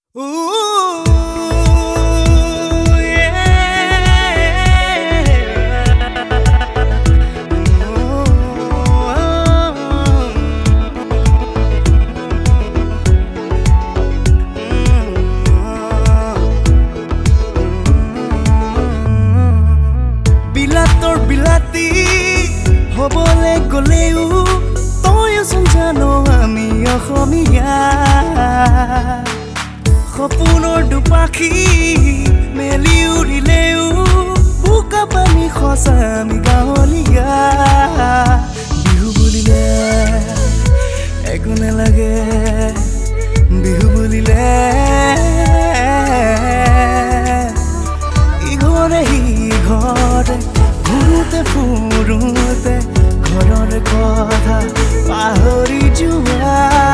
বিলাতী হবলে গলেও তইচোন জানো আমি অসমীয়া সপোনৰ দুপাখি মেলি উৰিলেও বোকা পানী খচা আমি গাঁৱলীয়া বিহু বুলিলে একো নালাগে বিহু বুলিলে ইঘৰে সিঘৰে ঘূৰোতে ফুৰোতে ঘৰৰ কথা পাহৰি যোৱা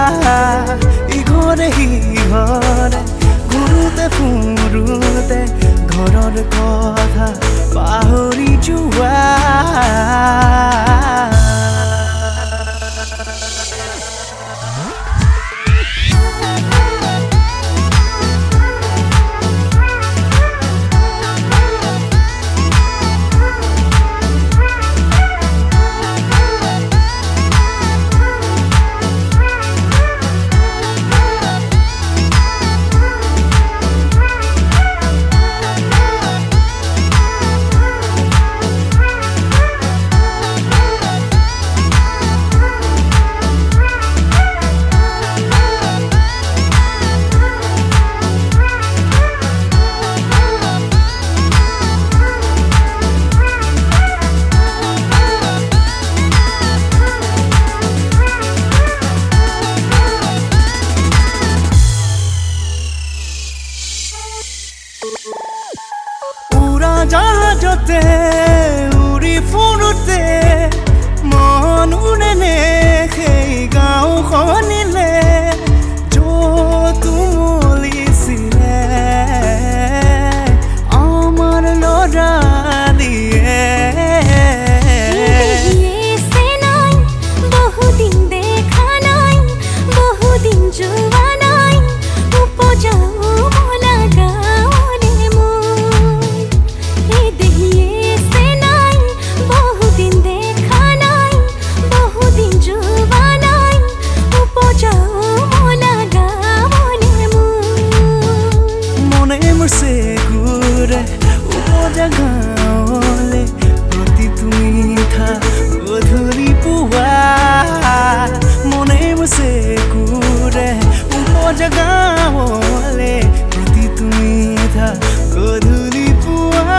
ইঘৰে সিঘৰে ঘূৰোতে ফুৰোতে ঘৰৰ কথা পাহৰি যোৱা জাহাজতে উৰি ফুৰোতে মনুনে সেই গাঁওখনিলে য'ত মলিছিলে আমাৰ ল'ৰালিয়ে বহুদিন দেখা নাই বহুদিন যোৱা নাই উপজাও গাঁৱলে প্ৰতি তুমি থা গধূলি পুৱা মনে মুছে কুৰে উপজা গাঁৱলে প্ৰতি তুমি থা গধূলি পুৱা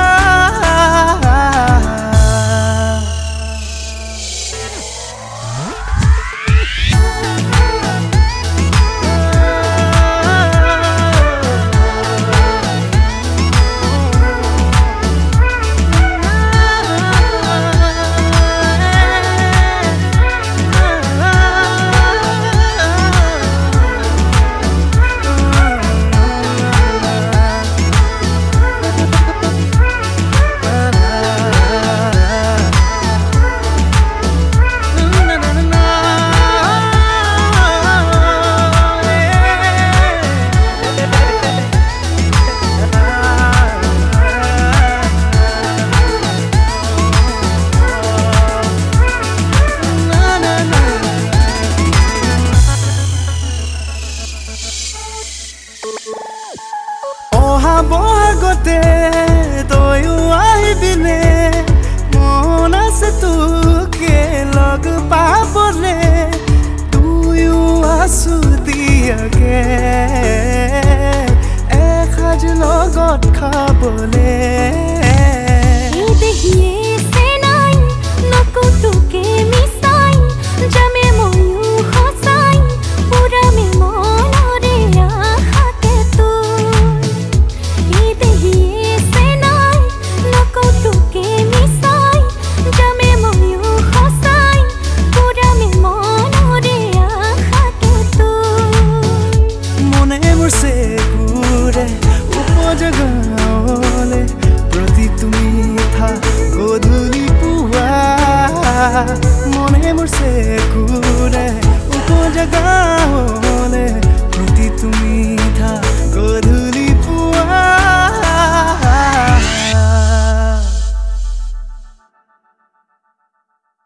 বহাগতে তয়ো আহিবিনে মন আছে তোকে লগ পাবলে তুইও আছো দিয়াকে এসাঁজ লগত খাবলে